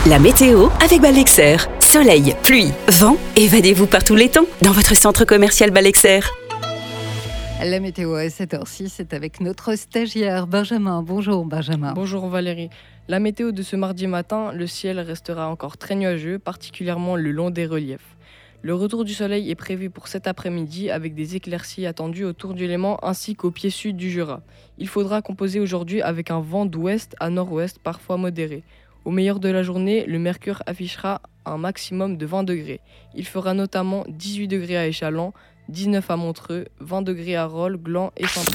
La météo avec Balexer. Soleil, pluie, vent, évadez-vous par tous les temps dans votre centre commercial Balexer. La météo à 7h06, c'est avec notre stagiaire Benjamin. Bonjour Benjamin. Bonjour Valérie. La météo de ce mardi matin, le ciel restera encore très nuageux, particulièrement le long des reliefs. Le retour du soleil est prévu pour cet après-midi avec des éclaircies attendues autour du Léman ainsi qu'au pied sud du Jura. Il faudra composer aujourd'hui avec un vent d'ouest à nord-ouest parfois modéré. Au meilleur de la journée, le mercure affichera un maximum de 20 degrés. Il fera notamment 18 degrés à Échallens, 19 à Montreux, 20 degrés à Rolle, Gland et Saint-Brieuc.